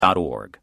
boston.org.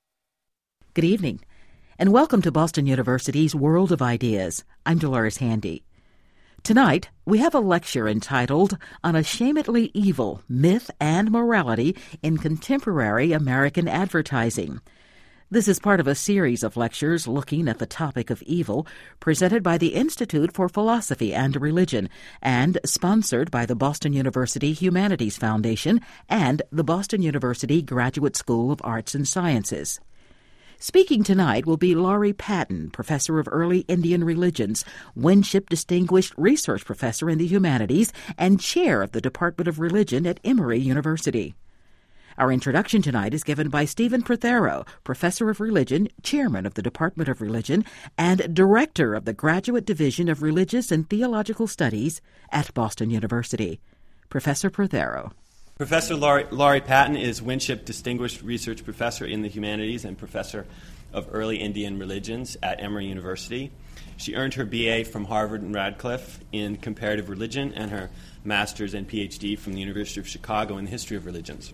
Good evening, and welcome to Boston University's World of Ideas. I'm Dolores Handy. Tonight, we have a lecture entitled Unashamedly Evil, Myth and Morality in Contemporary American Advertising. This is part of a series of lectures looking at the topic of evil presented by the Institute for Philosophy and Religion and sponsored by the Boston University Humanities Foundation and the Boston University Graduate School of Arts and Sciences. Speaking tonight will be Laurie Patton, Professor of Early Indian Religions, Winship Distinguished Research Professor in the Humanities, and Chair of the Department of Religion at Emory University. Our introduction tonight is given by Stephen Prothero, Professor of Religion, Chairman of the Department of Religion, and Director of the Graduate Division of Religious and Theological Studies at Boston University. Professor Prothero. Professor Laurie Patton is Winship Distinguished Research Professor in the Humanities and Professor of Early Indian Religions at Emory University. She earned her BA from Harvard and Radcliffe in Comparative Religion and her Master's and PhD from the University of Chicago in the History of Religions.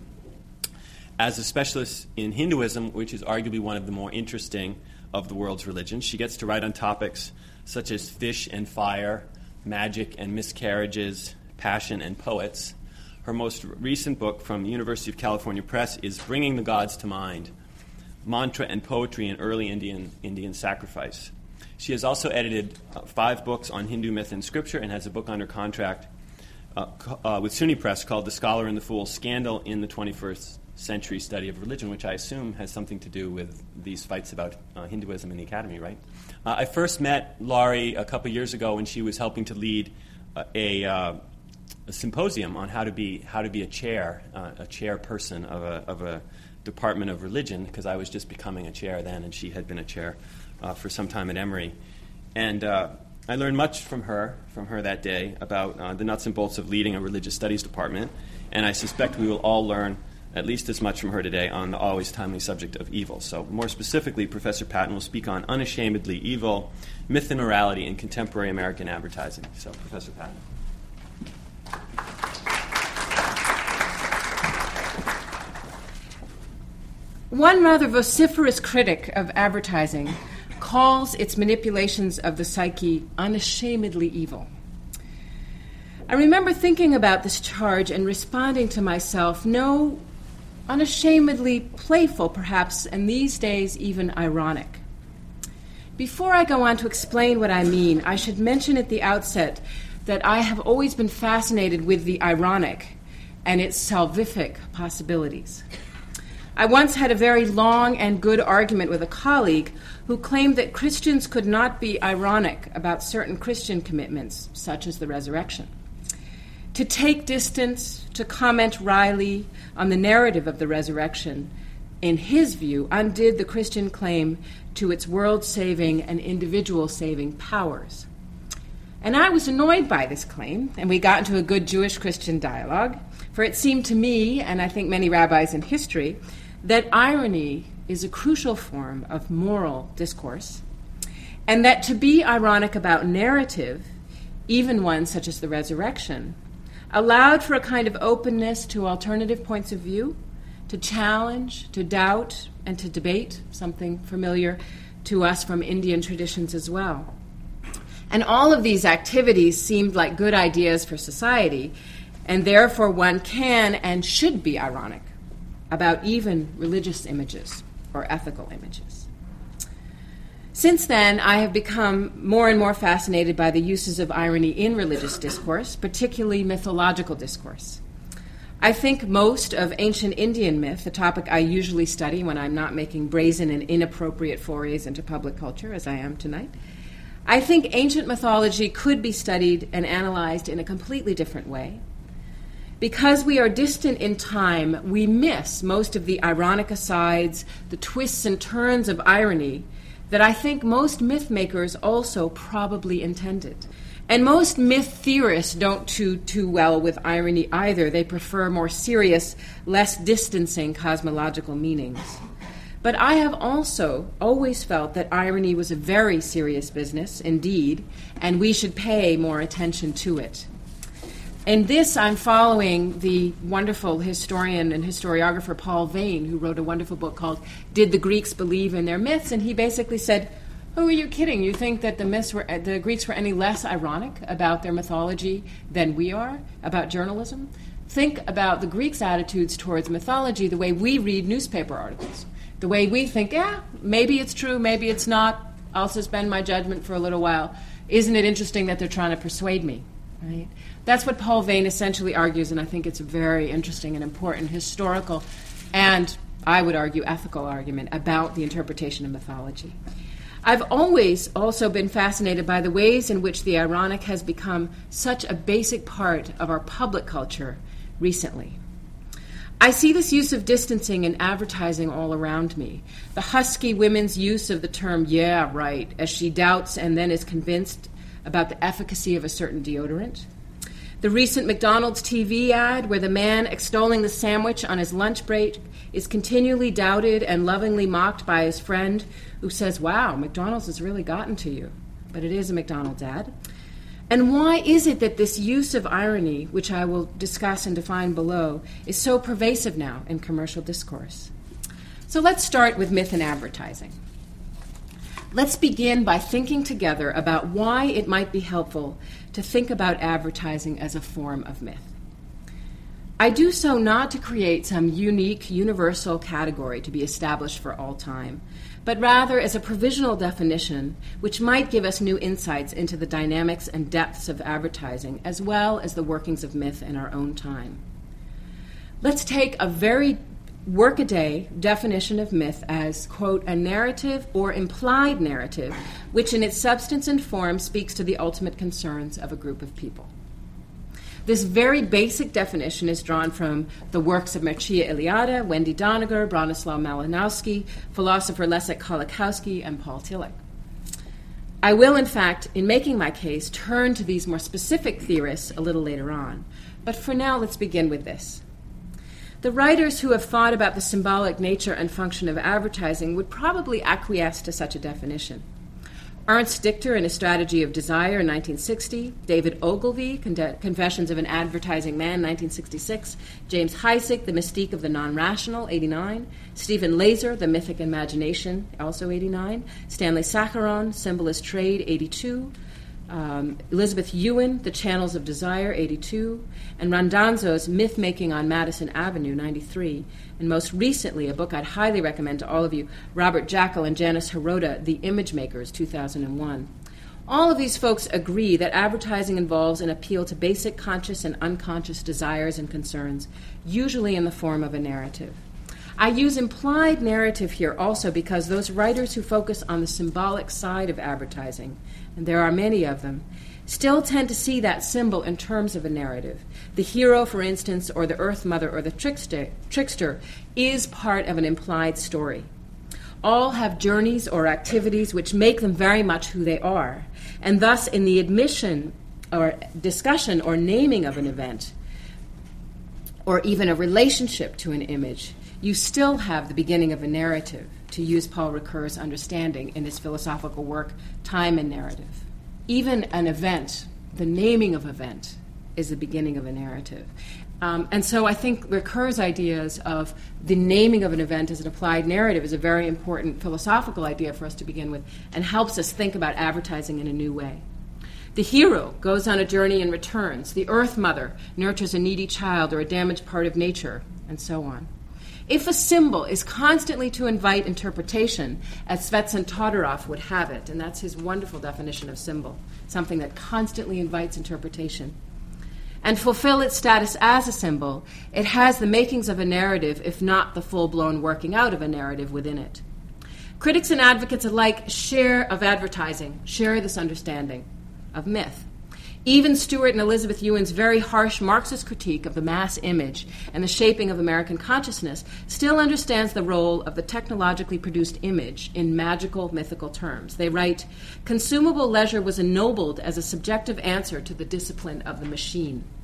As a specialist in Hinduism, which is arguably one of the more interesting of the world's religions, she gets to write on topics such as fish and fire, magic and miscarriages, passion and poets. Her most recent book from the University of California Press is Bringing the Gods to Mind, Mantra and Poetry in Early Indian Sacrifice. She has also edited 5 books on Hindu myth and scripture and has a book under contract with SUNY Press called The Scholar and the Fool, Scandal in the 21st Century Study of Religion, which I assume has something to do with these fights about Hinduism in the academy, right? I first met Laurie a couple years ago when she was helping to lead a symposium on how to be a chairperson of a department of religion, because I was just becoming a chair then, and she had been a chair for some time at Emory. And I learned much from her that day about the nuts and bolts of leading a religious studies department, and I suspect we will all learn at least as much from her today on the always timely subject of evil. So more specifically, Professor Patton will speak on Unashamedly Evil, Myth and Morality in Contemporary American Advertising. So, Professor Patton. One rather vociferous critic of advertising calls its manipulations of the psyche unashamedly evil. I remember thinking about this charge and responding to myself, no, unashamedly playful perhaps, and these days even ironic. Before I go on to explain what I mean, I should mention at the outset that I have always been fascinated with the ironic and its salvific possibilities. I once had a very long and good argument with a colleague who claimed that Christians could not be ironic about certain Christian commitments, such as the resurrection. To take distance, to comment wryly on the narrative of the resurrection, in his view, undid the Christian claim to its world-saving and individual-saving powers. And I was annoyed by this claim, and we got into a good Jewish-Christian dialogue, for it seemed to me, and I think many rabbis in history, that irony is a crucial form of moral discourse, and that to be ironic about narrative, even one such as the resurrection, allowed for a kind of openness to alternative points of view, to challenge, to doubt, and to debate, something familiar to us from Indian traditions as well. And all of these activities seemed like good ideas for society, and therefore one can and should be ironic about even religious images or ethical images. Since then, I have become more and more fascinated by the uses of irony in religious discourse, particularly mythological discourse. I think most of ancient Indian myth, a topic I usually study when I'm not making brazen and inappropriate forays into public culture, as I am tonight, I think ancient mythology could be studied and analyzed in a completely different way. Because we are distant in time, we miss most of the ironic asides, the twists and turns of irony that I think most myth makers also probably intended. And most myth theorists don't do too well with irony either. They prefer more serious, less distancing cosmological meanings. But I have also always felt that irony was a very serious business indeed, and we should pay more attention to it. In this, I'm following the wonderful historian and historiographer Paul Vane, who wrote a wonderful book called Did the Greeks Believe in Their Myths? And he basically said, who are you kidding? You think that the Greeks were any less ironic about their mythology than we are about journalism? Think about the Greeks' attitudes towards mythology the way we read newspaper articles. The way we think, maybe it's true, maybe it's not. I'll suspend my judgment for a little while. Isn't it interesting that they're trying to persuade me? Right? That's what Paul Vane essentially argues, and I think it's a very interesting and important historical and, I would argue, ethical argument about the interpretation of mythology. I've always also been fascinated by the ways in which the ironic has become such a basic part of our public culture recently. I see this use of distancing in advertising all around me. The husky women's use of the term, yeah, right, as she doubts and then is convinced about the efficacy of a certain deodorant. The recent McDonald's TV ad where the man extolling the sandwich on his lunch break is continually doubted and lovingly mocked by his friend who says, wow, McDonald's has really gotten to you. But it is a McDonald's ad. And why is it that this use of irony, which I will discuss and define below, is so pervasive now in commercial discourse? So let's start with myth and advertising. Let's begin by thinking together about why it might be helpful to think about advertising as a form of myth. I do so not to create some unique, universal category to be established for all time, but rather as a provisional definition which might give us new insights into the dynamics and depths of advertising, as well as the workings of myth in our own time. Let's take a very workaday definition of myth as, quote, a narrative or implied narrative, which in its substance and form speaks to the ultimate concerns of a group of people. This very basic definition is drawn from the works of Mircea Eliade, Wendy Doniger, Bronislaw Malinowski, philosopher Leszek Kolakowski, and Paul Tillich. I will, in fact, in making my case, turn to these more specific theorists a little later on. But for now, let's begin with this. The writers who have thought about the symbolic nature and function of advertising would probably acquiesce to such a definition. Ernst Dichter in A Strategy of Desire in 1960, David Ogilvy, Confessions of an Advertising Man, 1966, James Heisig, The Mystique of the Non-Rational, 89, Stephen Laser, The Mythic Imagination, also 89, Stanley Sacharon, Symbol as Trade, 82, Elizabeth Ewan, The Channels of Desire, 82, and Randazzo's Myth-Making on Madison Avenue, 93, and most recently, a book I'd highly recommend to all of you, Robert Jackal and Janice Hirota, The Image Makers, 2001. All of these folks agree that advertising involves an appeal to basic conscious and unconscious desires and concerns, usually in the form of a narrative. I use implied narrative here also because those writers who focus on the symbolic side of advertising, and there are many of them, still tend to see that symbol in terms of a narrative. The hero, for instance, or the Earth Mother, or the trickster is part of an implied story. All have journeys or activities which make them very much who they are, and thus in the admission or discussion or naming of an event, or even a relationship to an image, you still have the beginning of a narrative, to use Paul Ricoeur's understanding in his philosophical work, Time and Narrative. Even an event, the naming of event, is the beginning of a narrative. And so I think Ricoeur's ideas of the naming of an event as an applied narrative is a very important philosophical idea for us to begin with and helps us think about advertising in a new way. The hero goes on a journey and returns. The Earth Mother nurtures a needy child or a damaged part of nature, and so on. If a symbol is constantly to invite interpretation, as Svetsan Todorov would have it, and that's his wonderful definition of symbol, something that constantly invites interpretation, and fulfill its status as a symbol, it has the makings of a narrative, if not the full-blown working out of a narrative within it. Critics and advocates alike share this understanding of myth. Even Stuart and Elizabeth Ewan's very harsh Marxist critique of the mass image and the shaping of American consciousness still understands the role of the technologically produced image in magical, mythical terms. They write, consumable leisure was ennobled as a subjective answer to the discipline of the machine.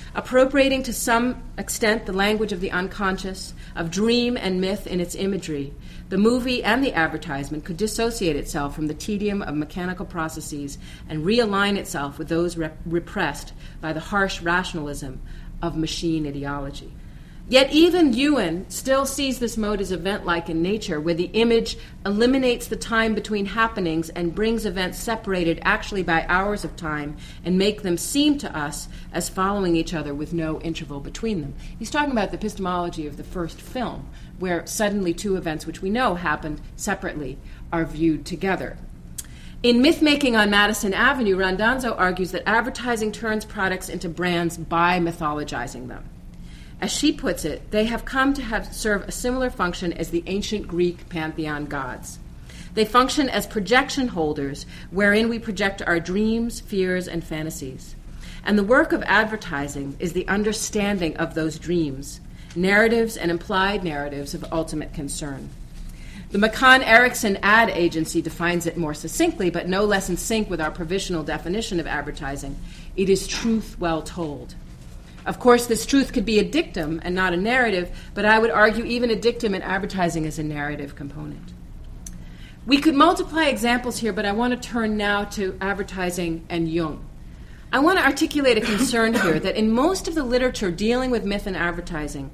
Appropriating to some extent the language of the unconscious, of dream and myth in its imagery, the movie and the advertisement could dissociate itself from the tedium of mechanical processes and realign itself with those repressed by the harsh rationalism of machine ideology. Yet even Ewan still sees this mode as event-like in nature, where the image eliminates the time between happenings and brings events separated actually by hours of time and make them seem to us as following each other with no interval between them. He's talking about the epistemology of the first film, where suddenly two events which we know happened separately are viewed together. In Myth-Making on Madison Avenue, Randazzo argues that advertising turns products into brands by mythologizing them. As she puts it, they have come to serve a similar function as the ancient Greek pantheon gods. They function as projection holders wherein we project our dreams, fears, and fantasies. And the work of advertising is the understanding of those dreams, narratives and implied narratives of ultimate concern. The McCann Erickson ad agency defines it more succinctly, but no less in sync with our provisional definition of advertising. It is truth well told. Of course, this truth could be a dictum and not a narrative, but I would argue even a dictum in advertising is a narrative component. We could multiply examples here, but I want to turn now to advertising and Jung. I want to articulate a concern here that in most of the literature dealing with myth and advertising,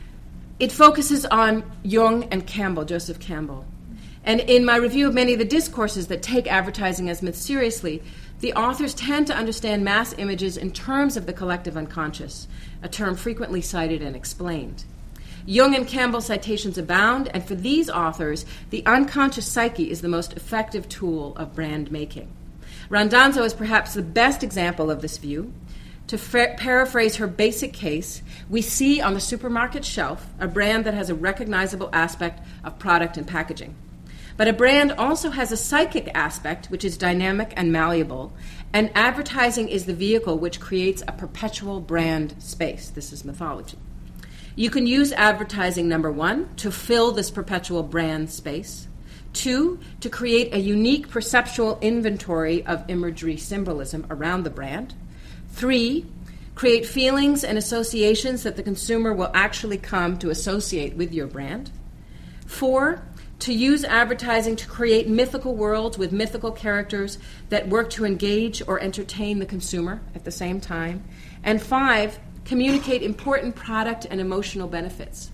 it focuses on Jung and Campbell, Joseph Campbell. And in my review of many of the discourses that take advertising as myth seriously, the authors tend to understand mass images in terms of the collective unconscious, a term frequently cited and explained. Jung and Campbell citations abound, and for these authors, the unconscious psyche is the most effective tool of brand making. Randazzo is perhaps the best example of this view. To paraphrase her basic case, we see on the supermarket shelf a brand that has a recognizable aspect of product and packaging. But a brand also has a psychic aspect, which is dynamic and malleable, and advertising is the vehicle which creates a perpetual brand space. This is mythology. You can use advertising, number one, to fill this perpetual brand space. Two, to create a unique perceptual inventory of imagery symbolism around the brand. Three, create feelings and associations that the consumer will actually come to associate with your brand. Four, to use advertising to create mythical worlds with mythical characters that work to engage or entertain the consumer at the same time. And five, communicate important product and emotional benefits.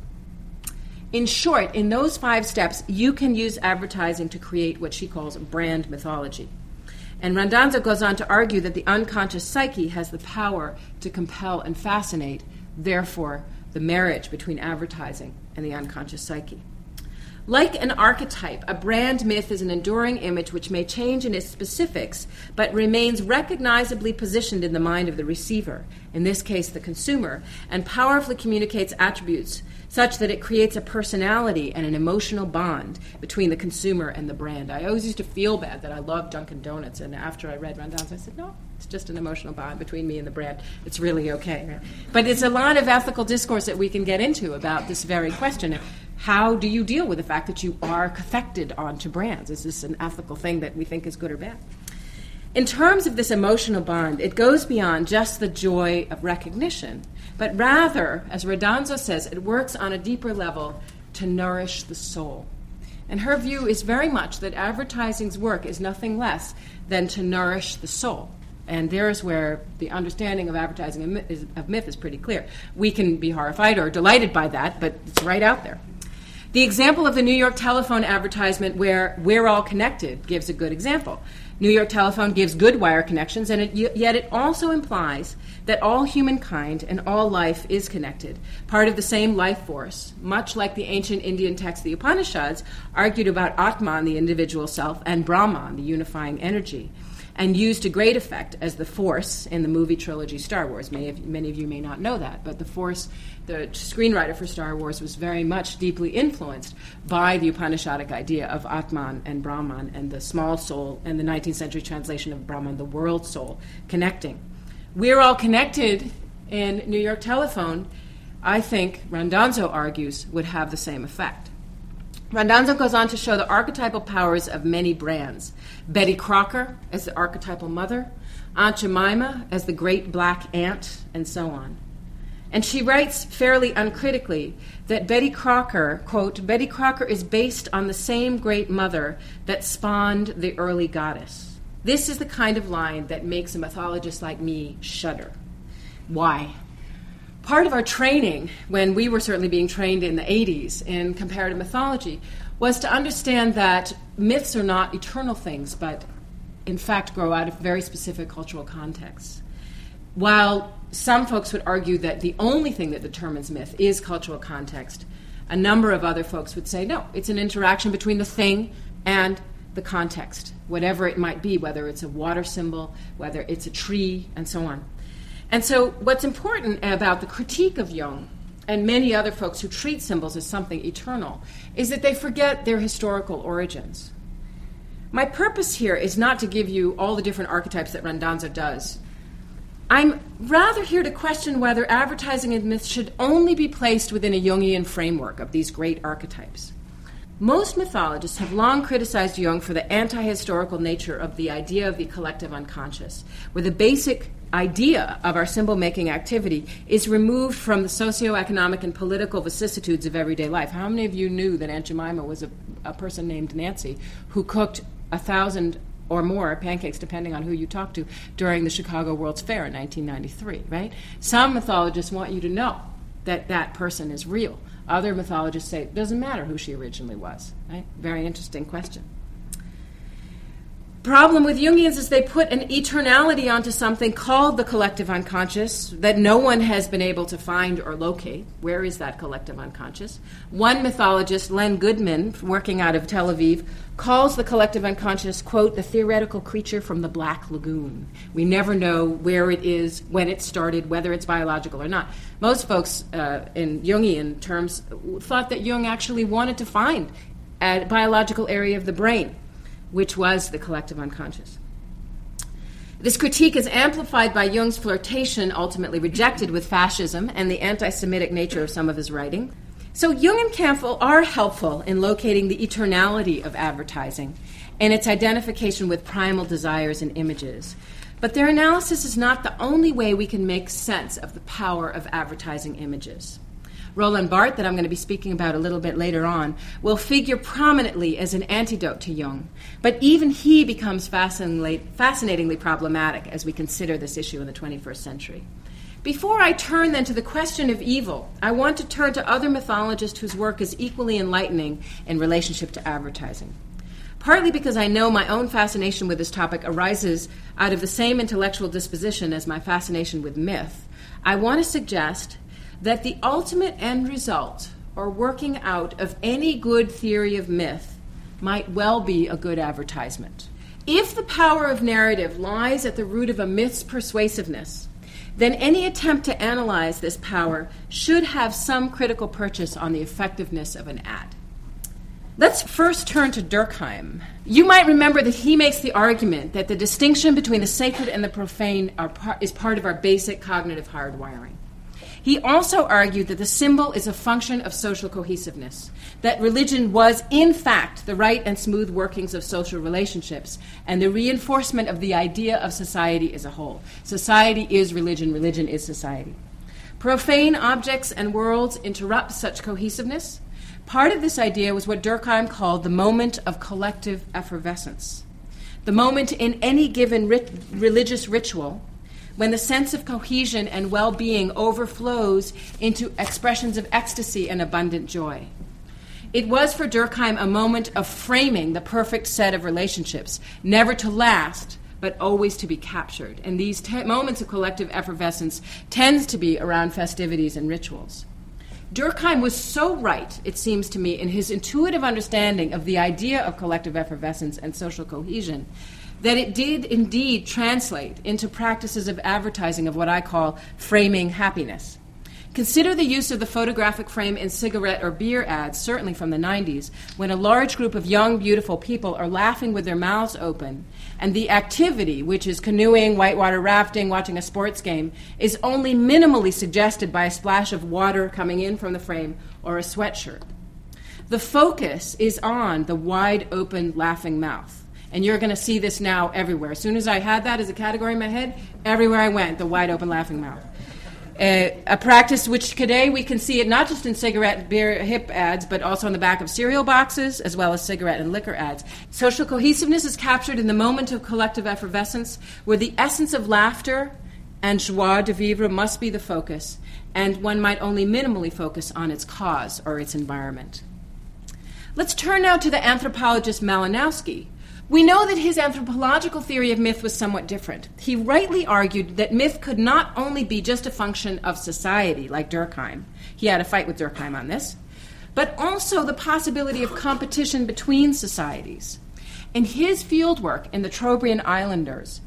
In short, in those 5 steps, you can use advertising to create what she calls brand mythology. And Randazzo goes on to argue that the unconscious psyche has the power to compel and fascinate, therefore, the marriage between advertising and the unconscious psyche. Like an archetype, a brand myth is an enduring image which may change in its specifics, but remains recognizably positioned in the mind of the receiver, in this case the consumer, and powerfully communicates attributes such that it creates a personality and an emotional bond between the consumer and the brand. I always used to feel bad that I loved Dunkin' Donuts, and after I read Randazzo, I said, no, it's just an emotional bond between me and the brand. It's really okay. Right? But it's a lot of ethical discourse that we can get into about this very question. How do you deal with the fact that you are cathected onto brands? Is this an ethical thing that we think is good or bad? In terms of this emotional bond, it goes beyond just the joy of recognition, but rather, as Randazzo says, it works on a deeper level to nourish the soul. And her view is very much that advertising's work is nothing less than to nourish the soul. And there's where the understanding of advertising of myth is pretty clear. We can be horrified or delighted by that, but it's right out there. The example of the New York Telephone advertisement where we're all connected gives a good example. New York Telephone gives good wire connections, and yet it also implies that all humankind and all life is connected, part of the same life force, much like the ancient Indian text, the Upanishads, argued about Atman, the individual self, and Brahman, the unifying energy, and used to great effect as the Force in the movie trilogy Star Wars. Many of you may not know that, but the Force, the screenwriter for Star Wars, was very much deeply influenced by the Upanishadic idea of Atman and Brahman and the small soul, and the 19th century translation of Brahman, the world soul, connecting. We're all connected in New York Telephone, I think, Randazzo argues, would have the same effect. Randazzo goes on to show the archetypal powers of many brands. Betty Crocker as the archetypal mother, Aunt Jemima as the great black aunt, and so on. And she writes fairly uncritically that Betty Crocker, quote, Betty Crocker is based on the same great mother that spawned the early goddess. This is the kind of line that makes a mythologist like me shudder. Why? Part of our training, when we were certainly being trained in the 80s in comparative mythology, was to understand that myths are not eternal things, but in fact grow out of very specific cultural contexts. While some folks would argue that the only thing that determines myth is cultural context, a number of other folks would say, no, it's an interaction between the thing and the context, whatever it might be, whether it's a water symbol, whether it's a tree, and so on. And so what's important about the critique of Jung and many other folks who treat symbols as something eternal is that they forget their historical origins. My purpose here is not to give you all the different archetypes that Randazzo does. I'm rather here to question whether advertising and myth should only be placed within a Jungian framework of these great archetypes. Most mythologists have long criticized Jung for the anti-historical nature of the idea of the collective unconscious, where the basic idea of our symbol-making activity is removed from the socioeconomic and political vicissitudes of everyday life. How many of you knew that Aunt Jemima was a person named Nancy who cooked 1,000 or more pancakes, depending on who you talk to, during the Chicago World's Fair in 1993, right? Some mythologists want you to know that that person is real. Other mythologists say it doesn't matter who she originally was, right? Very interesting question. Problem with Jungians is they put an eternality onto something called the collective unconscious that no one has been able to find or locate. Where is that collective unconscious? One mythologist, Len Goodman, working out of Tel Aviv, calls the collective unconscious, quote, the theoretical creature from the Black Lagoon. We never know where it is, when it started, whether it's biological or not. Most folks in Jungian terms thought that Jung actually wanted to find a biological area of the brain, which was the collective unconscious. This critique is amplified by Jung's flirtation, ultimately rejected with fascism and the anti-Semitic nature of some of his writing. So Jung and Campbell are helpful in locating the eternality of advertising and its identification with primal desires and images. But their analysis is not the only way we can make sense of the power of advertising images. Roland Barthes, that I'm going to be speaking about a little bit later on, will figure prominently as an antidote to Jung. But even he becomes fascinatingly problematic as we consider this issue in the 21st century. Before I turn then to the question of evil, I want to turn to other mythologists whose work is equally enlightening in relationship to advertising. Partly because I know my own fascination with this topic arises out of the same intellectual disposition as my fascination with myth, I want to suggest that the ultimate end result or working out of any good theory of myth might well be a good advertisement. If the power of narrative lies at the root of a myth's persuasiveness, then any attempt to analyze this power should have some critical purchase on the effectiveness of an ad. Let's first turn to Durkheim. You might remember that he makes the argument that the distinction between the sacred and the profane is part of our basic cognitive hardwiring. He also argued that the symbol is a function of social cohesiveness, that religion was, in fact, the right and smooth workings of social relationships, and the reinforcement of the idea of society as a whole. Society is religion, religion is society. Profane objects and worlds interrupt such cohesiveness. Part of this idea was what Durkheim called the moment of collective effervescence, the moment in any given religious ritual when the sense of cohesion and well-being overflows into expressions of ecstasy and abundant joy. It was for Durkheim a moment of framing the perfect set of relationships, never to last, but always to be captured. And these moments of collective effervescence tends to be around festivities and rituals. Durkheim was so right, it seems to me, in his intuitive understanding of the idea of collective effervescence and social cohesion, that it did indeed translate into practices of advertising of what I call framing happiness. Consider the use of the photographic frame in cigarette or beer ads, certainly from the 90s, when a large group of young, beautiful people are laughing with their mouths open, and the activity, which is canoeing, whitewater rafting, watching a sports game, is only minimally suggested by a splash of water coming in from the frame or a sweatshirt. The focus is on the wide-open, laughing mouth. And you're going to see this now everywhere. As soon as I had that as a category in my head, everywhere I went, the wide-open, laughing mouth. A practice which today we can see it not just in cigarette, beer, hip ads, but also on the back of cereal boxes, as well as cigarette and liquor ads. Social cohesiveness is captured in the moment of collective effervescence, where the essence of laughter and joie de vivre must be the focus, and one might only minimally focus on its cause or its environment. Let's turn now to the anthropologist Malinowski. We know that his anthropological theory of myth was somewhat different. He rightly argued that myth could not only be just a function of society, like Durkheim. He had a fight with Durkheim on this, but also the possibility of competition between societies. In his fieldwork in the Trobriand Islands,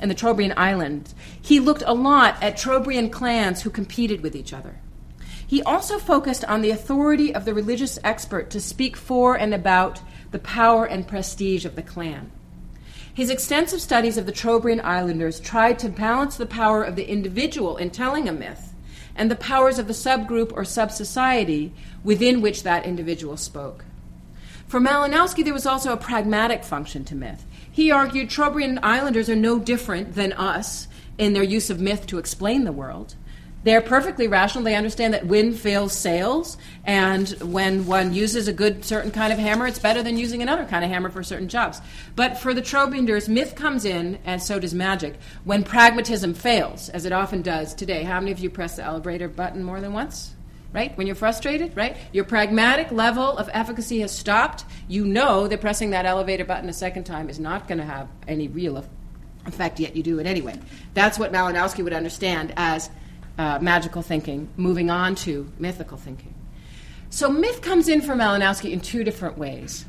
he looked a lot at Trobriand clans who competed with each other. He also focused on the authority of the religious expert to speak for and about the power and prestige of the clan. His extensive studies of the Trobriand Islanders tried to balance the power of the individual in telling a myth and the powers of the subgroup or sub-society within which that individual spoke. For Malinowski, there was also a pragmatic function to myth. He argued Trobriand Islanders are no different than us in their use of myth to explain the world. They're perfectly rational. They understand that wind fails sails, and when one uses a good certain kind of hammer, it's better than using another kind of hammer for certain jobs. But for the Trobrianders, myth comes in, and so does magic, when pragmatism fails, as it often does today. How many of you press the elevator button more than once? Right? When you're frustrated, right? Your pragmatic level of efficacy has stopped. You know that pressing that elevator button a second time is not going to have any real effect, yet you do it anyway. That's what Malinowski would understand as magical thinking, moving on to mythical thinking. So myth comes in for Malinowski in two different ways.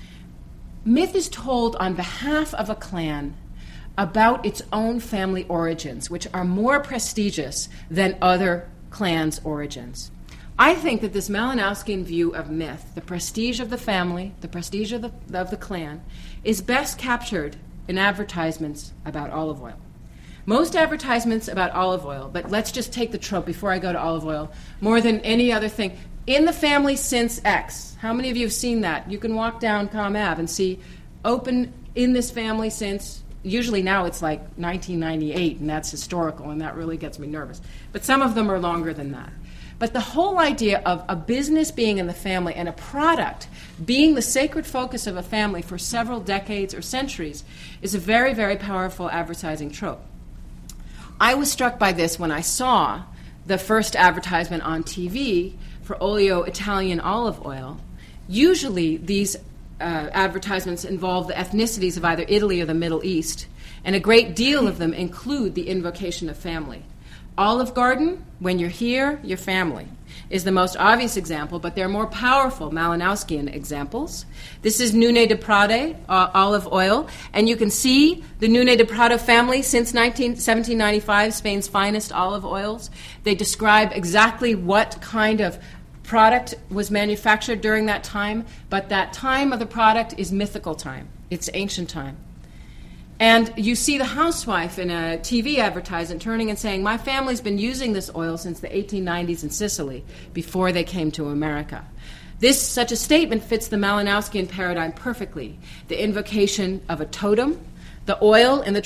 Myth is told on behalf of a clan about its own family origins, which are more prestigious than other clans' origins. I think that this Malinowskian view of myth, the prestige of the family, the prestige of the clan, is best captured in advertisements about olive oil. Most advertisements about olive oil, but let's just take the trope before I go to olive oil, more than any other thing. In the family since X. How many of you have seen that? You can walk down Com Ave and see open in this family since, usually now it's like 1998, and that's historical, and that really gets me nervous. But some of them are longer than that. But the whole idea of a business being in the family and a product being the sacred focus of a family for several decades or centuries is a very, very powerful advertising trope. I was struck by this when I saw the first advertisement on TV for Olio Italian olive oil. Usually these advertisements involve the ethnicities of either Italy or the Middle East, and a great deal of them include the invocation of family. Olive Garden, when you're here, your family, is the most obvious example, but there are more powerful Malinowskian examples. This is Nune de Prade, olive oil, and you can see the Nune de Prado family since 1795, Spain's finest olive oils. They describe exactly what kind of product was manufactured during that time, but that time of the product is mythical time. It's ancient time. And you see the housewife in a TV advertisement turning and saying, my family's been using this oil since the 1890s in Sicily, before they came to America. Such a statement fits the Malinowskian paradigm perfectly. The invocation of a totem, the oil in the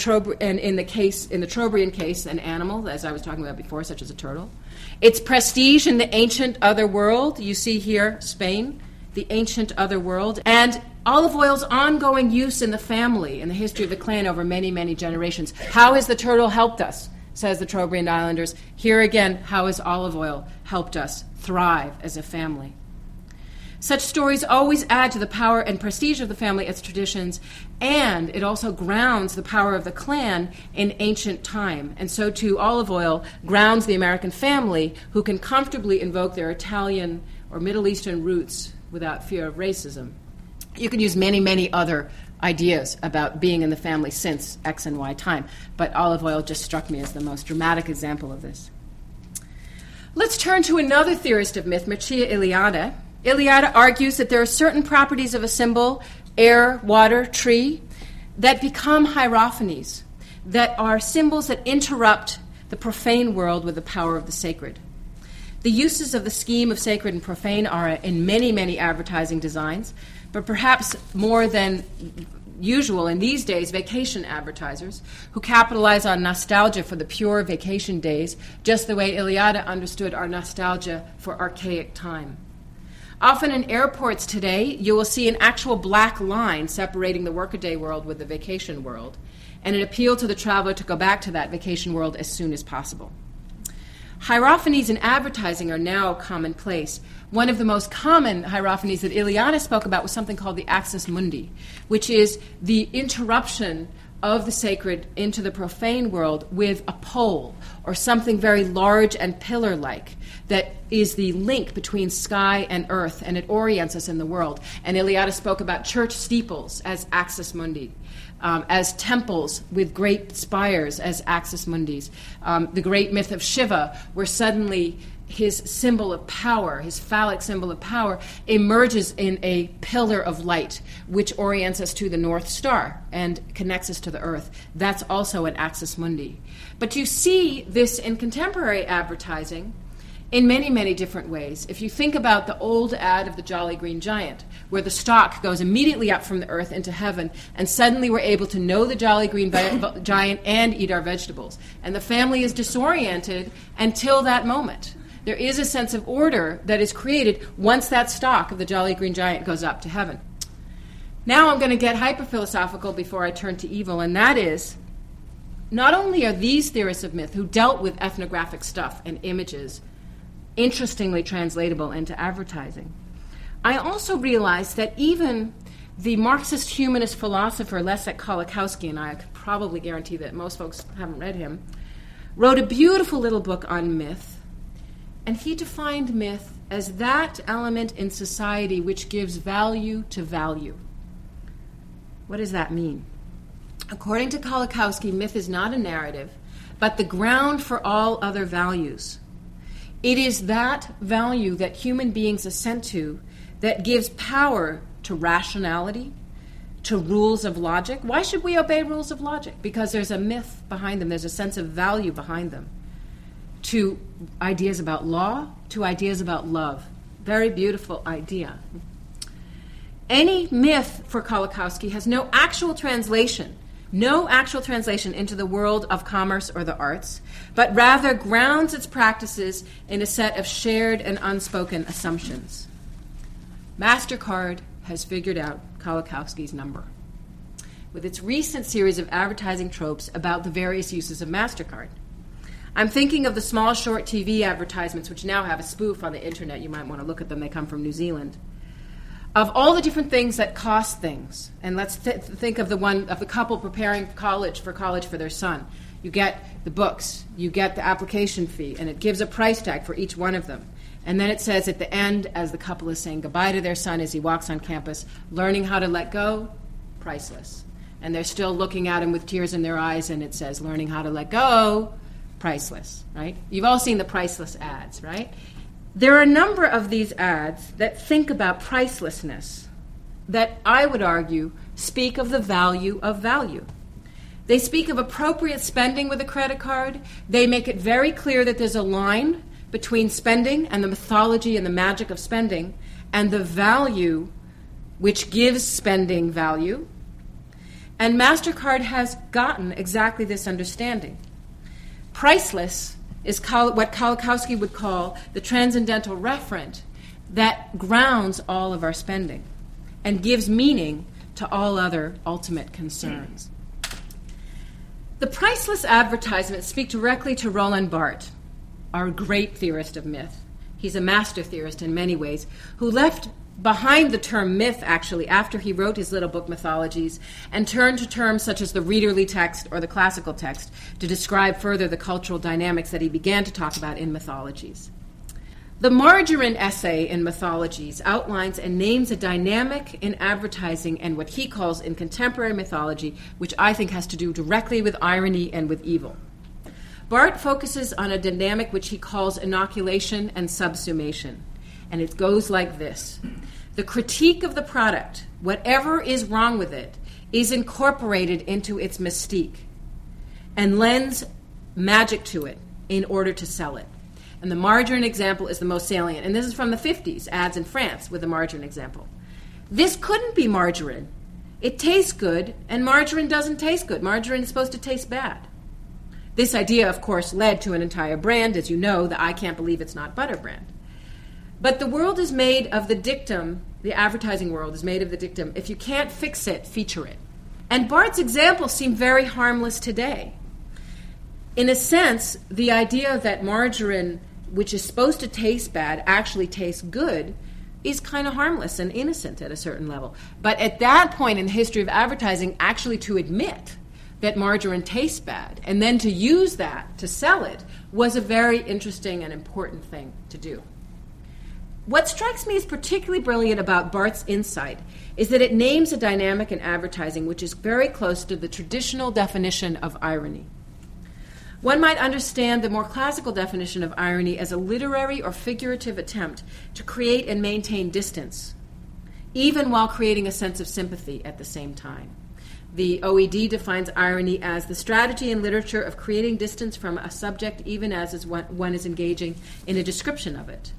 Trobriand case, an animal, as I was talking about before, such as a turtle. Its prestige in the ancient other world, you see here, Spain, the ancient other world, and olive oil's ongoing use in the family, in the history of the clan over many, many generations. How has the turtle helped us, says the Trobriand Islanders. Here again, how has olive oil helped us thrive as a family? Such stories always add to the power and prestige of the family, its traditions, and it also grounds the power of the clan in ancient time. And so too, olive oil grounds the American family, who can comfortably invoke their Italian or Middle Eastern roots without fear of racism. You can use many, many other ideas about being in the family since X and Y time, but olive oil just struck me as the most dramatic example of this. Let's turn to another theorist of myth, Mircea Eliade. Eliade argues that there are certain properties of a symbol, air, water, tree, that become hierophanies, that are symbols that interrupt the profane world with the power of the sacred. The uses of the scheme of sacred and profane are in many, many advertising designs, but perhaps more than usual in these days vacation advertisers who capitalize on nostalgia for the pure vacation days, just the way Eliade understood our nostalgia for archaic time. Often in airports today, you will see an actual black line separating the workaday world with the vacation world, and an appeal to the traveler to go back to that vacation world as soon as possible. Hierophanies in advertising are now commonplace. One of the most common hierophanies that Eliade spoke about was something called the axis mundi, which is the interruption of the sacred into the profane world with a pole or something very large and pillar-like that is the link between sky and earth, and it orients us in the world. And Eliade spoke about church steeples as axis mundi, as temples with great spires as axis mundis. The great myth of Shiva, where suddenly his symbol of power, his phallic symbol of power, emerges in a pillar of light, which orients us to the North Star and connects us to the earth. That's also an axis mundi. But you see this in contemporary advertising in many, many different ways. If you think about the old ad of the Jolly Green Giant, where the stalk goes immediately up from the earth into heaven, and suddenly we're able to know the Jolly Green Giant and eat our vegetables. And the family is disoriented until that moment. There is a sense of order that is created once that stalk of the Jolly Green Giant goes up to heaven. Now I'm going to get hyper-philosophical before I turn to evil, and that is, not only are these theorists of myth who dealt with ethnographic stuff and images interestingly translatable into advertising, I also realized that even the Marxist humanist philosopher Leszek Kolakowski, and I could probably guarantee that most folks haven't read him, wrote a beautiful little book on myth, and he defined myth as that element in society which gives value to value. What does that mean? According to Kolakowski, myth is not a narrative, but the ground for all other values. It is that value that human beings assent to that gives power to rationality, to rules of logic. Why should we obey rules of logic? Because there's a myth behind them. There's a sense of value behind them. To ideas about law, to ideas about love. Very beautiful idea. Any myth, for Kolakowski, has no actual translation into the world of commerce or the arts, but rather grounds its practices in a set of shared and unspoken assumptions. MasterCard has figured out Kolakowski's number with its recent series of advertising tropes about the various uses of MasterCard. I'm thinking of the small, short TV advertisements, which now have a spoof on the internet. You might want to look at them. They come from New Zealand. Of all the different things that cost things, and let's think of the couple preparing for college for their son. You get the books, you get the application fee, and it gives a price tag for each one of them. And then it says at the end, as the couple is saying goodbye to their son as he walks on campus, learning how to let go, priceless. And they're still looking at him with tears in their eyes, and it says learning how to let go, priceless, right? You've all seen the priceless ads, right? There are a number of these ads that think about pricelessness that I would argue speak of the value of value. They speak of appropriate spending with a credit card. They make it very clear that there's a line between spending and the mythology and the magic of spending and the value which gives spending value. And MasterCard has gotten exactly this understanding. Priceless is what Kolakowski would call the transcendental referent that grounds all of our spending and gives meaning to all other ultimate concerns. The priceless advertisements speak directly to Roland Barthes, our great theorist of myth. He's a master theorist in many ways, who left behind the term myth, actually, after he wrote his little book, Mythologies, and turned to terms such as the readerly text or the classical text to describe further the cultural dynamics that he began to talk about in Mythologies. The Margarine essay in Mythologies outlines and names a dynamic in advertising and what he calls in contemporary mythology, which I think has to do directly with irony and with evil. Barthes focuses on a dynamic which he calls inoculation and subsumation. And it goes like this. The critique of the product, whatever is wrong with it, is incorporated into its mystique and lends magic to it in order to sell it. And the margarine example is the most salient. And this is from the 50s, ads in France with the margarine example. This couldn't be margarine It tastes good, and margarine doesn't taste good. Margarine is supposed to taste bad. This idea, of course, led to an entire brand, as you know, the I Can't Believe It's Not Butter brand. But the world is made of the dictum, the advertising world is made of the dictum, if you can't fix it, feature it. And Bart's examples seem very harmless today. In a sense, the idea that margarine, which is supposed to taste bad, actually tastes good, is kind of harmless and innocent at a certain level. But at that point in the history of advertising, actually to admit that margarine tastes bad and then to use that to sell it was a very interesting and important thing to do. What strikes me as particularly brilliant about Bart's insight is that it names a dynamic in advertising which is very close to the traditional definition of irony. One might understand the more classical definition of irony as a literary or figurative attempt to create and maintain distance, even while creating a sense of sympathy at the same time. The OED defines irony as the strategy in literature of creating distance from a subject even as one is engaging in a description of it.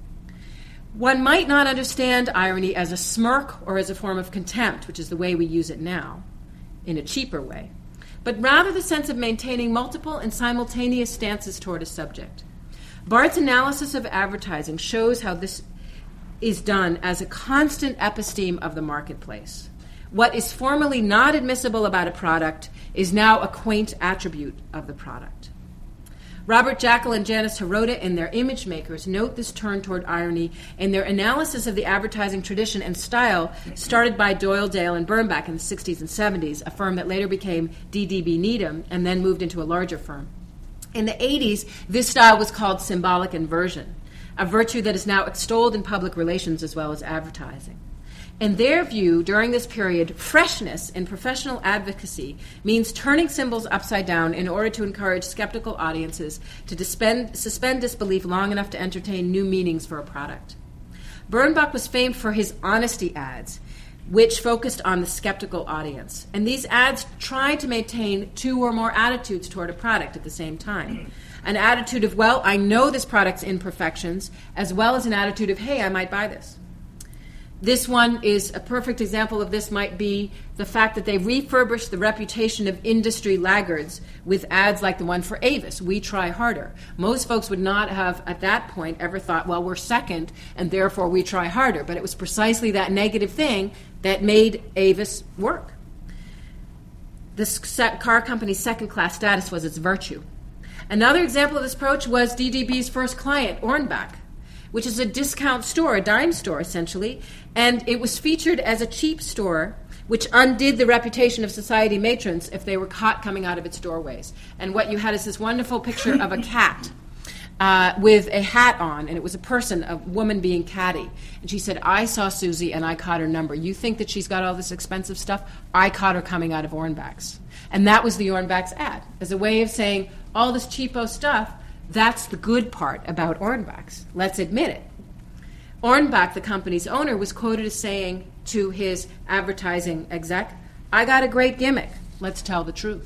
One might not understand irony as a smirk or as a form of contempt, which is the way we use it now, in a cheaper way, but rather the sense of maintaining multiple and simultaneous stances toward a subject. Bart's analysis of advertising shows how this is done as a constant episteme of the marketplace. What is formerly not admissible about a product is now a quaint attribute of the product. Robert Jackal and Janice Hirota in their Image Makers note this turn toward irony in their analysis of the advertising tradition and style started by Doyle, Dale, and Bernbach in the 60s and 70s, a firm that later became DDB Needham and then moved into a larger firm. In the 80s, this style was called symbolic inversion, a virtue that is now extolled in public relations as well as advertising. In their view, during this period, freshness in professional advocacy means turning symbols upside down in order to encourage skeptical audiences to suspend disbelief long enough to entertain new meanings for a product. Bernbach was famed for his honesty ads, which focused on the skeptical audience. And these ads tried to maintain two or more attitudes toward a product at the same time. An attitude of, well, I know this product's imperfections, as well as an attitude of, hey, I might buy this. This one is a perfect example of this might be the fact that they refurbished the reputation of industry laggards with ads like the one for Avis, We Try Harder. Most folks would not have, at that point, ever thought, well, we're second, and therefore we try harder. But it was precisely that negative thing that made Avis work. This car company's second-class status was its virtue. Another example of this approach was DDB's first client, Ornbach, which is a discount store, a dime store, essentially, and it was featured as a cheap store, which undid the reputation of society matrons if they were caught coming out of its doorways. And what you had is this wonderful picture of a cat with a hat on, and it was a woman being catty. And she said, I saw Susie and I caught her number. You think that she's got all this expensive stuff? I caught her coming out of Ornbach's. And that was the Ornbach's ad, as a way of saying, all this cheapo stuff, that's the good part about Ornbach's. Let's admit it. Ornbach, the company's owner, was quoted as saying to his advertising exec, I got a great gimmick. Let's tell the truth.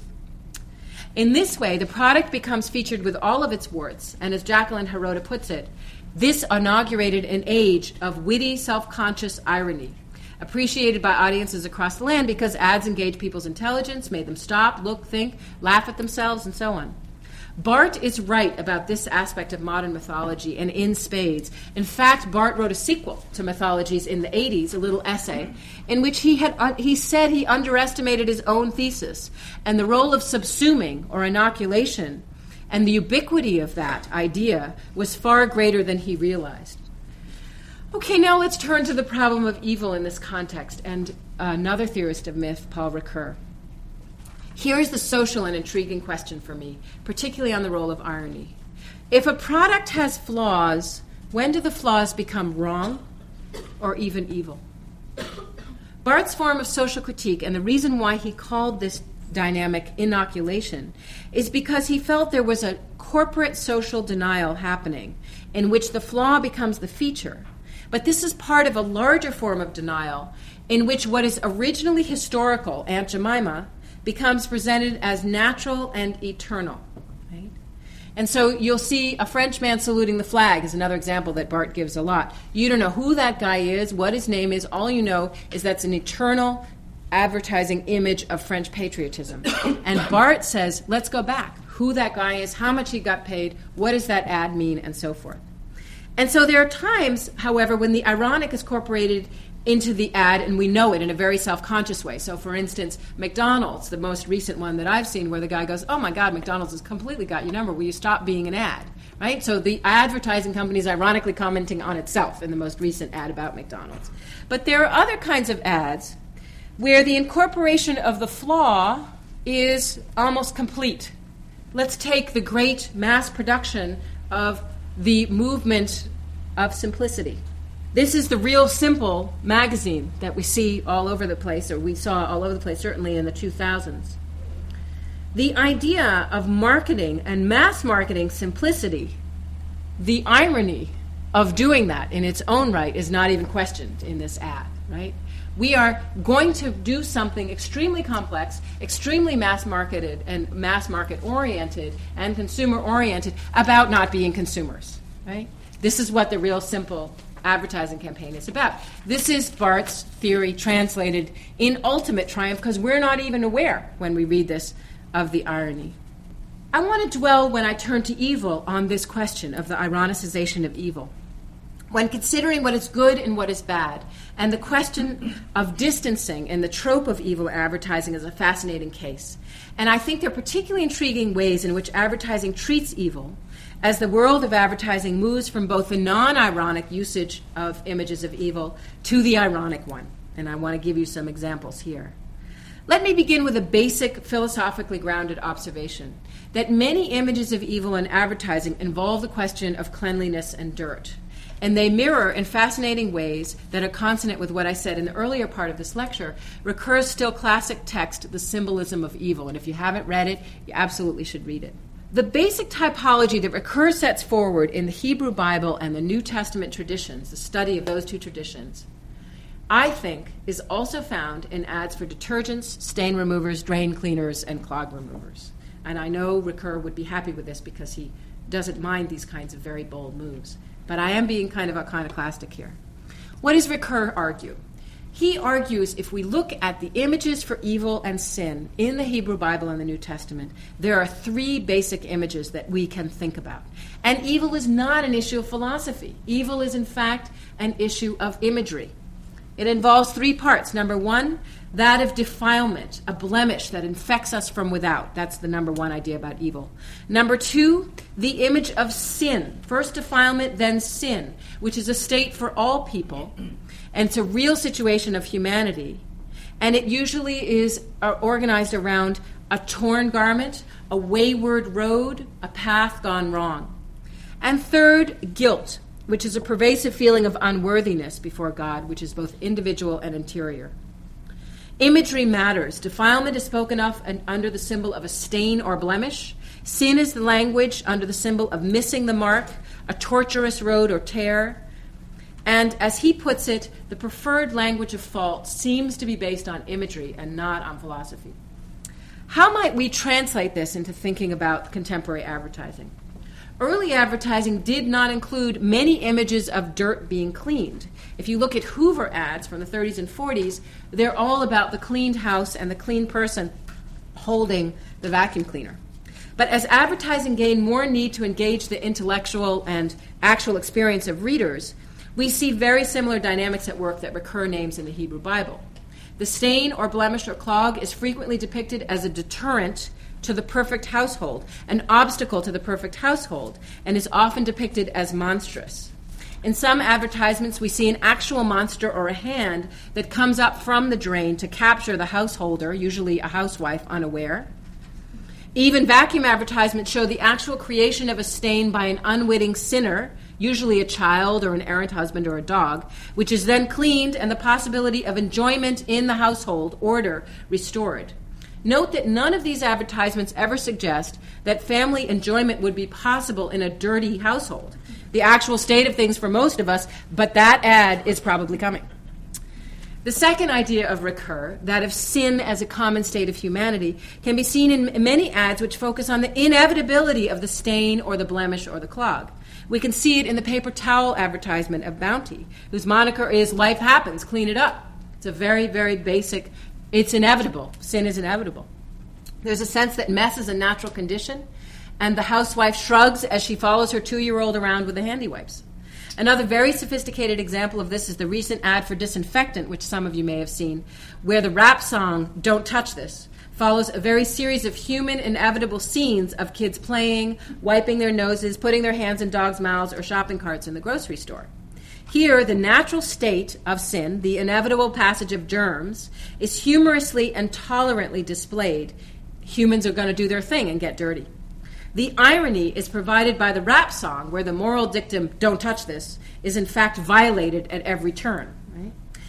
In this way, the product becomes featured with all of its warts, and as Jacqueline Hirota puts it, this inaugurated an age of witty, self-conscious irony, appreciated by audiences across the land because ads engaged people's intelligence, made them stop, look, think, laugh at themselves, and so on. Bart is right about this aspect of modern mythology and in spades. In fact, Bart wrote a sequel to Mythologies in the 80s, a little essay, in which he said he underestimated his own thesis and the role of subsuming or inoculation, and the ubiquity of that idea was far greater than he realized. Okay, now let's turn to the problem of evil in this context, and another theorist of myth, Paul Ricoeur. Here is the social and intriguing question for me, particularly on the role of irony. If a product has flaws, when do the flaws become wrong or even evil? Bart's form of social critique, and the reason why he called this dynamic inoculation, is because he felt there was a corporate social denial happening in which the flaw becomes the feature. But this is part of a larger form of denial in which what is originally historical, Aunt Jemima, becomes presented as natural and eternal. Right? And so you'll see a French man saluting the flag is another example that Bart gives a lot. You don't know who that guy is, what his name is. All you know is that's an eternal advertising image of French patriotism. And Barthes says, let's go back. Who that guy is, how much he got paid, what does that ad mean, and so forth. And so there are times, however, when the ironic is incorporated into the ad, and we know it in a very self-conscious way. So, for instance, McDonald's, the most recent one that I've seen, where the guy goes, oh my God, McDonald's has completely got your number. Will you stop being an ad? Right? So the advertising company is ironically commenting on itself in the most recent ad about McDonald's. But there are other kinds of ads where the incorporation of the flaw is almost complete. Let's take the great mass production of the movement of simplicity. This is the Real Simple magazine that we see all over the place, or we saw all over the place, certainly in the 2000s. The idea of marketing and mass marketing simplicity, the irony of doing that in its own right is not even questioned in this ad, right? We are going to do something extremely complex, extremely mass-marketed and mass-market-oriented and consumer-oriented about not being consumers, right? This is what the Real Simple advertising campaign is about. This is Barthes' theory translated in ultimate triumph, because we're not even aware, when we read this, of the irony. I want to dwell, when I turn to evil, on this question of the ironicization of evil. When considering what is good and what is bad, and the question of distancing and the trope of evil advertising is a fascinating case. And I think there are particularly intriguing ways in which advertising treats evil as the world of advertising moves from both the non-ironic usage of images of evil to the ironic one. And I want to give you some examples here. Let me begin with a basic, philosophically grounded observation that many images of evil in advertising involve the question of cleanliness and dirt. And they mirror in fascinating ways that are consonant with what I said in the earlier part of this lecture, Ricoeur's still classic text, The Symbolism of Evil. And if you haven't read it, you absolutely should read it. The basic typology that Ricoeur sets forward in the Hebrew Bible and the New Testament traditions, the study of those two traditions, I think is also found in ads for detergents, stain removers, drain cleaners, and clog removers. And I know Ricoeur would be happy with this because he doesn't mind these kinds of very bold moves. But I am being kind of iconoclastic here. What does Ricoeur argue? He argues if we look at the images for evil and sin in the Hebrew Bible and the New Testament, there are three basic images that we can think about. And evil is not an issue of philosophy. Evil is, in fact, an issue of imagery. It involves three parts. Number one, that of defilement, a blemish that infects us from without. That's the number one idea about evil. Number two, the image of sin. First defilement, then sin, which is a state for all people. And it's a real situation of humanity. And it usually is organized around a torn garment, a wayward road, a path gone wrong. And third, guilt, which is a pervasive feeling of unworthiness before God, which is both individual and interior. Imagery matters. Defilement is spoken of under the symbol of a stain or blemish. Sin is the language under the symbol of missing the mark, a tortuous road or tear. And as he puts it, the preferred language of fault seems to be based on imagery and not on philosophy. How might we translate this into thinking about contemporary advertising? Early advertising did not include many images of dirt being cleaned. If you look at Hoover ads from the 30s and 40s, they're all about the cleaned house and the clean person holding the vacuum cleaner. But as advertising gained more need to engage the intellectual and actual experience of readers, we see very similar dynamics at work that Ricoeur names in the Hebrew Bible. The stain or blemish or clog is frequently depicted as a deterrent to the perfect household, an obstacle to the perfect household, and is often depicted as monstrous. In some advertisements, we see an actual monster or a hand that comes up from the drain to capture the householder, usually a housewife, unaware. Even vacuum advertisements show the actual creation of a stain by an unwitting sinner, usually a child or an errant husband or a dog, which is then cleaned and the possibility of enjoyment in the household, order, restored. Note that none of these advertisements ever suggest that family enjoyment would be possible in a dirty household. The actual state of things for most of us, but that ad is probably coming. The second idea of Ricoeur, that of sin as a common state of humanity, can be seen in many ads which focus on the inevitability of the stain or the blemish or the clog. We can see it in the paper towel advertisement of Bounty, whose moniker is "Life happens, clean it up." It's a very, very basic It's inevitable. Sin is inevitable. There's a sense that mess is a natural condition, and the housewife shrugs as she follows her 2-year-old around with the handy wipes. Another very sophisticated example of this is the recent ad for disinfectant, which some of you may have seen, where the rap song, "Don't Touch This," follows a very series of human inevitable scenes of kids playing, wiping their noses, putting their hands in dogs' mouths, or shopping carts in the grocery store. Here, the natural state of sin, the inevitable passage of germs, is humorously and tolerantly displayed. Humans are going to do their thing and get dirty. The irony is provided by the rap song, where the moral dictum, "Don't touch this," is in fact violated at every turn. Right?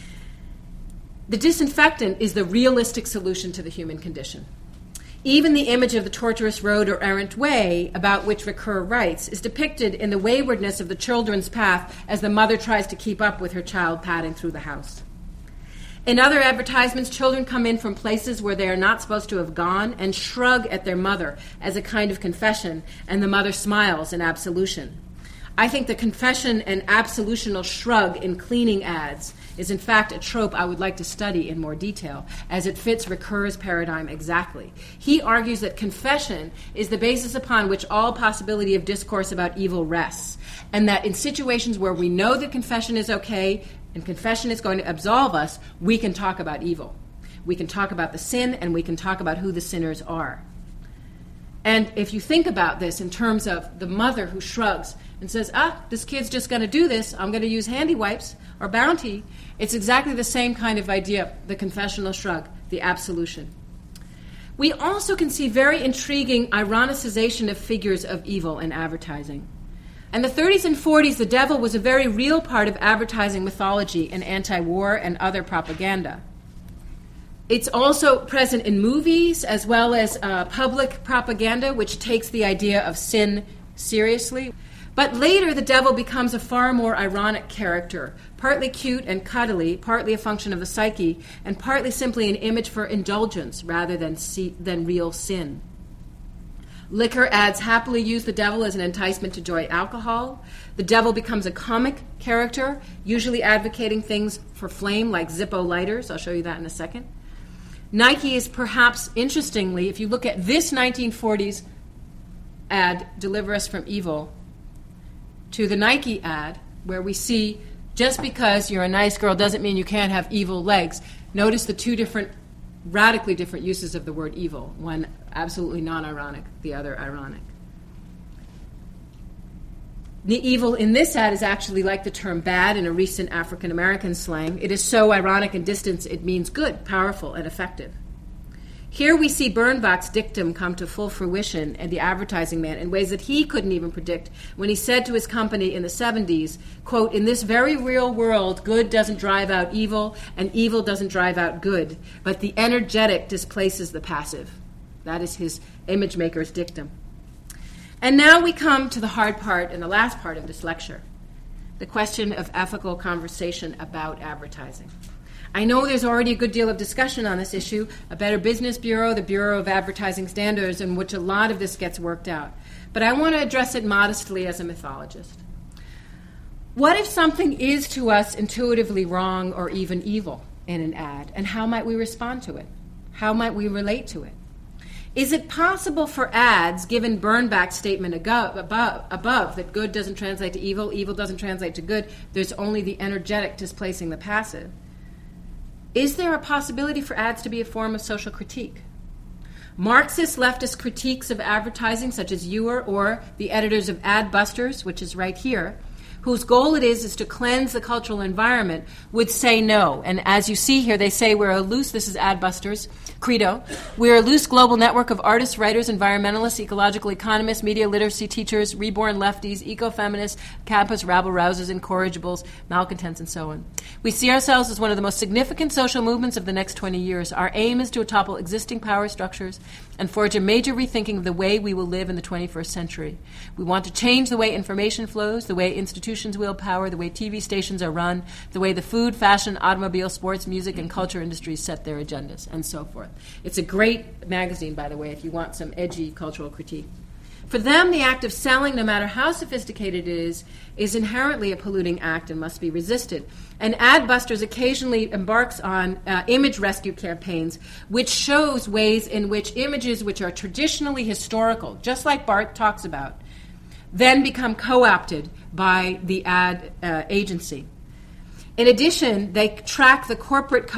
The disinfectant is the realistic solution to the human condition. Even the image of the tortuous road or errant way, about which Ricoeur writes, is depicted in the waywardness of the children's path as the mother tries to keep up with her child padding through the house. In other advertisements, children come in from places where they are not supposed to have gone and shrug at their mother as a kind of confession, and the mother smiles in absolution. I think the confession and absolutional shrug in cleaning ads is in fact a trope I would like to study in more detail, as it fits Ricoeur's paradigm exactly. He argues that confession is the basis upon which all possibility of discourse about evil rests, and that in situations where we know that confession is okay and confession is going to absolve us, we can talk about evil. We can talk about the sin, and we can talk about who the sinners are. And if you think about this in terms of the mother who shrugs and says, this kid's just going to do this, I'm going to use handy wipes or Bounty, it's exactly the same kind of idea, the confessional shrug, the absolution. We also can see very intriguing ironicization of figures of evil in advertising. In the 30s and 40s, the devil was a very real part of advertising mythology and anti-war and other propaganda. It's also present in movies as well as public propaganda, which takes the idea of sin seriously. But later, the devil becomes a far more ironic character, partly cute and cuddly, partly a function of the psyche, and partly simply an image for indulgence rather than real sin. Liquor ads happily use the devil as an enticement to enjoy alcohol. The devil becomes a comic character, usually advocating things for flame like Zippo lighters. I'll show you that in a second. Nike is perhaps, interestingly, if you look at this 1940s ad, Deliver Us from Evil, to the Nike ad, where we see just because you're a nice girl doesn't mean you can't have evil legs. Notice the two radically different uses of the word evil. One absolutely non-ironic, the other ironic. The evil in this ad is actually like the term bad in a recent African-American slang. It is so ironic and distant it means good, powerful, and effective. Here we see Bernbach's dictum come to full fruition and the advertising man in ways that he couldn't even predict when he said to his company in the 70s, quote, "In this very real world, good doesn't drive out evil and evil doesn't drive out good, but the energetic displaces the passive." That is his image maker's dictum. And now we come to the hard part and the last part of this lecture, the question of ethical conversation about advertising. I know there's already a good deal of discussion on this issue, a Better Business Bureau, the Bureau of Advertising Standards, in which a lot of this gets worked out. But I want to address it modestly as a mythologist. What if something is to us intuitively wrong or even evil in an ad, and how might we respond to it? How might we relate to it? Is it possible for ads, given Bernbach's statement above that good doesn't translate to evil, evil doesn't translate to good, there's only the energetic displacing the passive? Is there a possibility for ads to be a form of social critique? Marxist leftist critiques of advertising, such as Ewer or the editors of Adbusters, which is right here, whose goal it is to cleanse the cultural environment, would say no. And as you see here, they say we're a loose, this is Adbusters, credo, we're a loose global network of artists, writers, environmentalists, ecological economists, media literacy teachers, reborn lefties, ecofeminists, campus rabble-rousers, incorrigibles, malcontents, and so on. We see ourselves as one of the most significant social movements of the next 20 years. Our aim is to topple existing power structures and forge a major rethinking of the way we will live in the 21st century. We want to change the way information flows, the way institutions wield power, the way TV stations are run, the way the food, fashion, automobile, sports, music, and culture industries set their agendas, and so forth. It's a great magazine, by the way, if you want some edgy cultural critique. For them, the act of selling, no matter how sophisticated it is inherently a polluting act and must be resisted. And Adbusters occasionally embarks on image rescue campaigns, which shows ways in which images which are traditionally historical, just like Bart talks about, then become co-opted by the ad agency. In addition, they track the corporate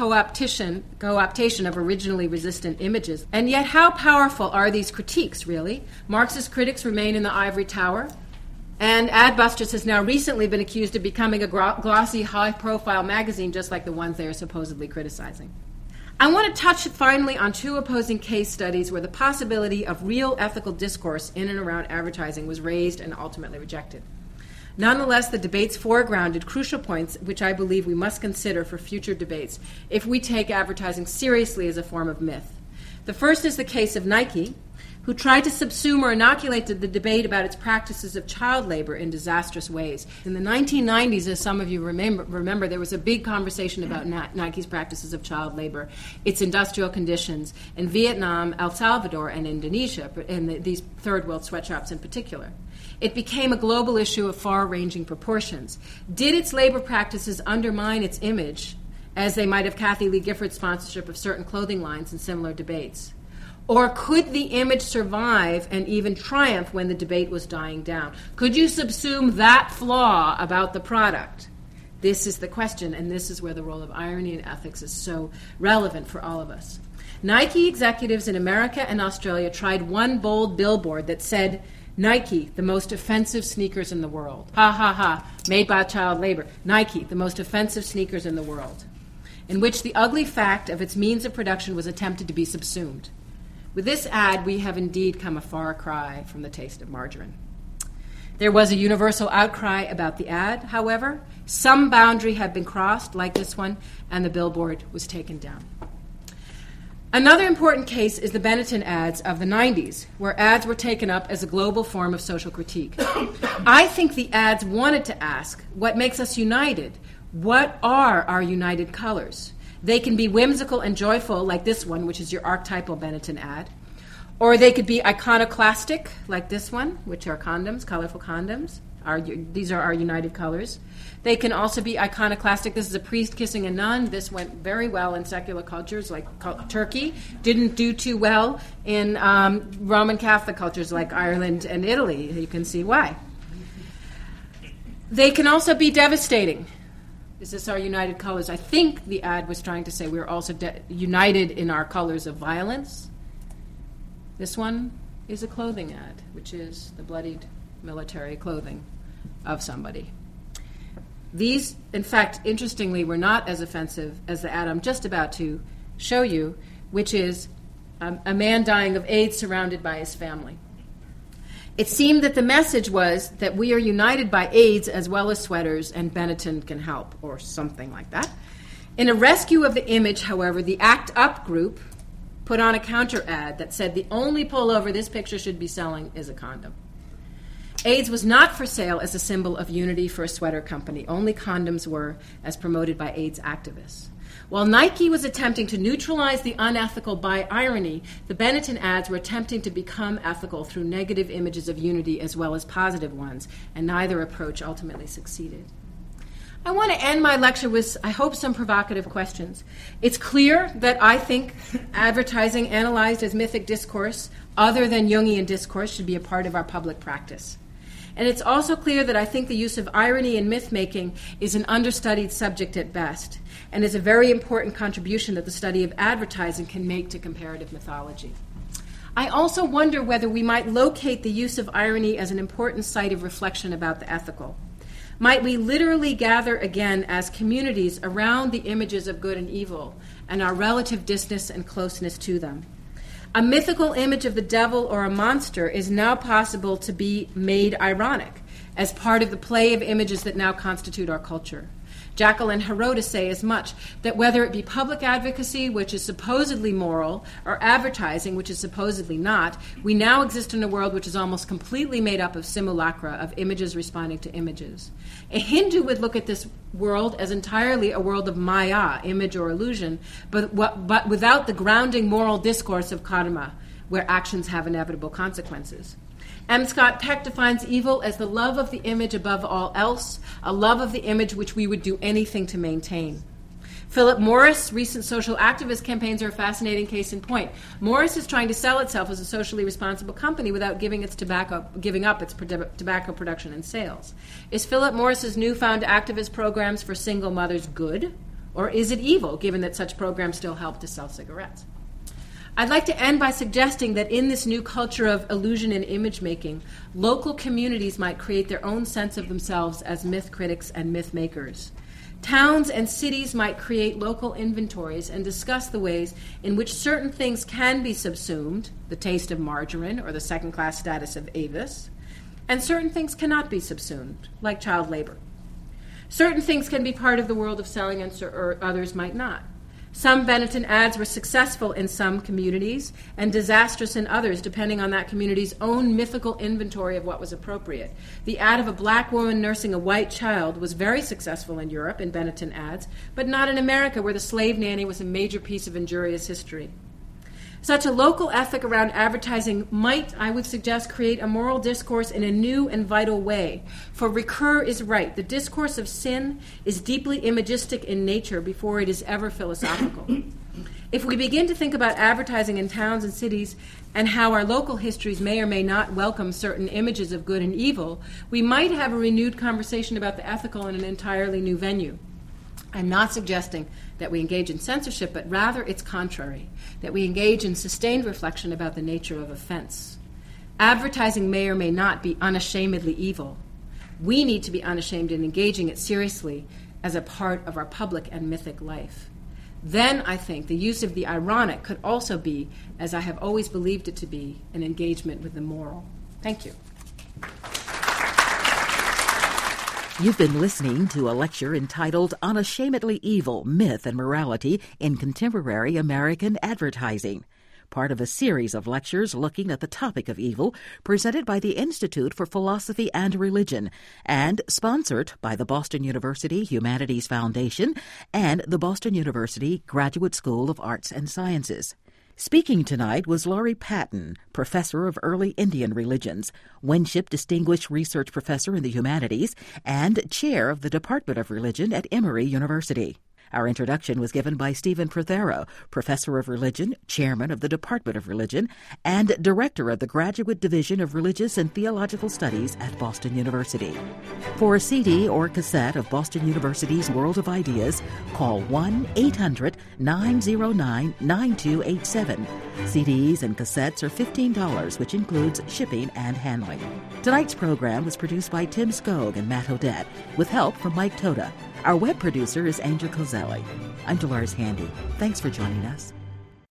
co-optation of originally resistant images. And yet, how powerful are these critiques, really? Marxist critics remain in the ivory tower, and Adbusters has now recently been accused of becoming a glossy, high-profile magazine, just like the ones they are supposedly criticizing. I want to touch finally on two opposing case studies where the possibility of real ethical discourse in and around advertising was raised and ultimately rejected. Nonetheless, the debates foregrounded crucial points which I believe we must consider for future debates if we take advertising seriously as a form of myth. The first is the case of Nike, who tried to subsume or inoculate the debate about its practices of child labor in disastrous ways. In the 1990s, as some of you remember, there was a big conversation about Nike's practices of child labor, its industrial conditions in Vietnam, El Salvador, and Indonesia, and these third world sweatshops in particular. It became a global issue of far-ranging proportions. Did its labor practices undermine its image, as they might have Kathy Lee Gifford's sponsorship of certain clothing lines in similar debates? Or could the image survive and even triumph when the debate was dying down? Could you subsume that flaw about the product? This is the question, and this is where the role of irony and ethics is so relevant for all of us. Nike executives in America and Australia tried one bold billboard that said, Nike, the most offensive sneakers in the world. Ha, ha, ha, made by child labor. Nike, the most offensive sneakers in the world, in which the ugly fact of its means of production was attempted to be subsumed. With this ad, we have indeed come a far cry from the taste of margarine. There was a universal outcry about the ad, however. Some boundary had been crossed, like this one, and the billboard was taken down. Another important case is the Benetton ads of the 90s, where ads were taken up as a global form of social critique. I think the ads wanted to ask, what makes us united? What are our united colors? They can be whimsical and joyful, like this one, which is your archetypal Benetton ad. Or they could be iconoclastic, like this one, which are condoms, colorful condoms. These are our united colors. They can also be iconoclastic. This is a priest kissing a nun. This went very well in secular cultures like Turkey. Didn't do too well in Roman Catholic cultures like Ireland and Italy. You can see why. They can also be devastating. Is this our united colors? I think the ad was trying to say we're also united in our colors of violence. This one is a clothing ad, which is the bloodied military clothing of somebody. These, in fact, interestingly, were not as offensive as the ad I'm just about to show you, which is a man dying of AIDS surrounded by his family. It seemed that the message was that we are united by AIDS as well as sweaters, and Benetton can help, or something like that. In a rescue of the image, however, the ACT UP group put on a counter ad that said the only pullover this picture should be selling is a condom. AIDS was not for sale as a symbol of unity for a sweater company. Only condoms were, as promoted by AIDS activists. While Nike was attempting to neutralize the unethical by irony, the Benetton ads were attempting to become ethical through negative images of unity as well as positive ones, and neither approach ultimately succeeded. I want to end my lecture with, I hope, some provocative questions. It's clear that I think advertising analyzed as mythic discourse, other than Jungian discourse, should be a part of our public practice. And it's also clear that I think the use of irony in myth-making is an understudied subject at best, and is a very important contribution that the study of advertising can make to comparative mythology. I also wonder whether we might locate the use of irony as an important site of reflection about the ethical. Might we literally gather again as communities around the images of good and evil and our relative distance and closeness to them? A mythical image of the devil or a monster is now possible to be made ironic as part of the play of images that now constitute our culture. Jekyll and Herodotus say as much, that whether it be public advocacy, which is supposedly moral, or advertising, which is supposedly not, we now exist in a world which is almost completely made up of simulacra, of images responding to images. A Hindu would look at this world as entirely a world of maya, image or illusion, but without the grounding moral discourse of karma, where actions have inevitable consequences. M. Scott Peck defines evil as the love of the image above all else, a love of the image which we would do anything to maintain. Philip Morris, recent social activist campaigns are a fascinating case in point. Morris is trying to sell itself as a socially responsible company without giving up its tobacco production and sales. Is Philip Morris's newfound activist programs for single mothers good, or is it evil, given that such programs still help to sell cigarettes? I'd like to end by suggesting that in this new culture of illusion and image making, local communities might create their own sense of themselves as myth critics and myth makers. Towns and cities might create local inventories and discuss the ways in which certain things can be subsumed, the taste of margarine or the second-class status of Avis, and certain things cannot be subsumed, like child labor. Certain things can be part of the world of selling and others might not. Some Benetton ads were successful in some communities and disastrous in others, depending on that community's own mythical inventory of what was appropriate. The ad of a black woman nursing a white child was very successful in Europe in Benetton ads, but not in America, where the slave nanny was a major piece of injurious history. Such a local ethic around advertising might, I would suggest, create a moral discourse in a new and vital way. For Ricoeur is right. The discourse of sin is deeply imagistic in nature before it is ever philosophical. If we begin to think about advertising in towns and cities and how our local histories may or may not welcome certain images of good and evil, we might have a renewed conversation about the ethical in an entirely new venue. I'm not suggesting that we engage in censorship, but rather its contrary, that we engage in sustained reflection about the nature of offense. Advertising may or may not be unashamedly evil. We need to be unashamed in engaging it seriously as a part of our public and mythic life. Then I think the use of the ironic could also be, as I have always believed it to be, an engagement with the moral. Thank you. You've been listening to a lecture entitled Unashamedly Evil, Myth and Morality in Contemporary American Advertising, part of a series of lectures looking at the topic of evil presented by the Institute for Philosophy and Religion and sponsored by the Boston University Humanities Foundation and the Boston University Graduate School of Arts and Sciences. Speaking tonight was Laurie Patton, Professor of Early Indian Religions, Winship Distinguished Research Professor in the Humanities, and Chair of the Department of Religion at Emory University. Our introduction was given by Stephen Prothero, Professor of Religion, Chairman of the Department of Religion, and Director of the Graduate Division of Religious and Theological Studies at Boston University. For a CD or cassette of Boston University's World of Ideas, call 1-800-909-9287. CDs and cassettes are $15, which includes shipping and handling. Tonight's program was produced by Tim Skog and Matt Odette, with help from Mike Toda. Our web producer is Angel Cozelli. I'm Dolores Handy. Thanks for joining us.